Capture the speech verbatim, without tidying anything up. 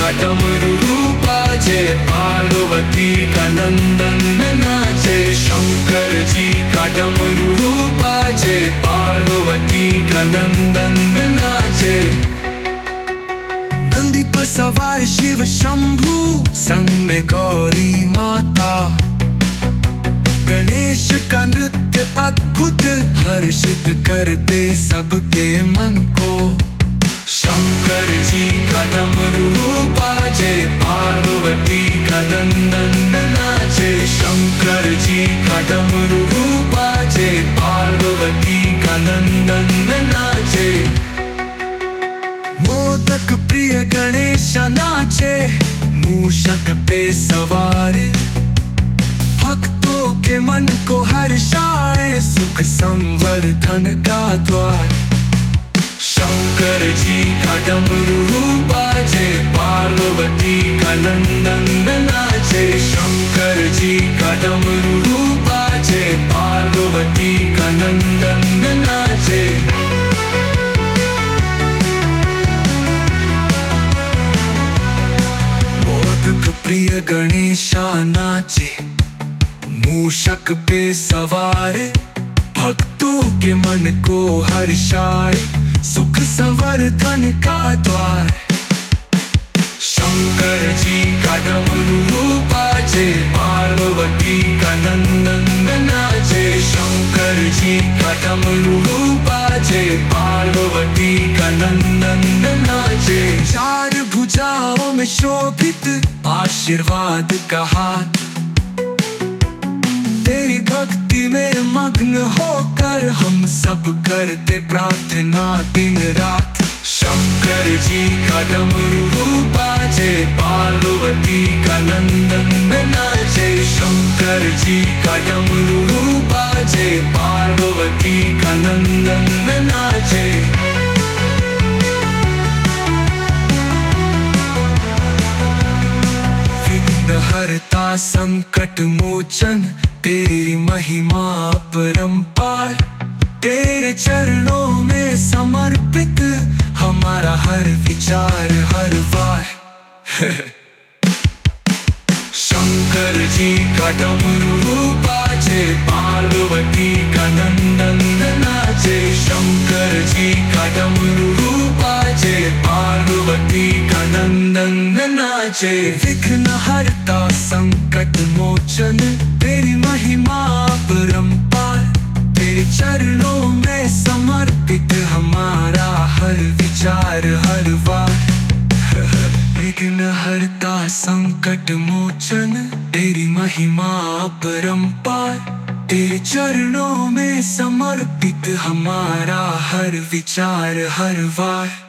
का डमरू बाजे, पार्वती का नंदन नाचे। शंकर जी का डमरू बाजे, पार्वती का नंदन नाचे। नंदी पर सवार शिव शंभू, संग में गौरी माता। गणेश का नृत्य अद्भुत, हर्षित करते सबके मन को। शंकर जी का डमरू बाजे, पार्वती का नंदन नाचे। शंकर जी का डमरू बाजे, पार्वती का नंदन नाचे। मोदक प्रिय गणेश नाचे, मूषक पे सवार। भक्तों के मन को हर्षाए, सुख संवर्धन का द्वार। शंकर जी का डमरू बाजे, पार्वती का नंदन नाचे। शंकर जी का डमरू बाजे, पार्वती का नंदन नाचे। मोदक प्रिय गणेशा नाचे, मूषक पे सवार। भक्तों के मन को हर्षाए, सुख संवर्धन का द्वार। शंकर जी का डमरू बाजे, पार्वती का नंदन नाचे। शंकर जी का डमरू बाजे, पार्वती का नंदन नाचे। चार भुजाओं में शोभित, आशीर्वाद का हाथ। तेरी भक्ति में मग्न होकर, हम सब करते प्रार्थना दिन रात। शंकर जी का डमरू बाजे, पार्वती का नंदन नाचे। शंकर जी का डमरू बाजे, पार्वती का नंदन नाचे। विघ्नहर्ता संकट मोचन, तेरी महिमा अपरंपार। तेरे चरणों में समर्पित, हमारा हर विचार हर वार। शंकर जी का डमरू बाजे, पार्वती का नंदन नाचे। शंकर जी का डमरू बाजे, पार्वती का नंदन नाचे। विघ्नहर्ता संकट मोचन, तेरी महिमा अपरंपार। तेरे चरणों में समर्पित, हमारा हर विचार हर वार। विघ्नहर्ता संकट मोचन, तेरी महिमा अपरंपार। तेरे चरणों में समर्पित, हमारा हर विचार हर वार।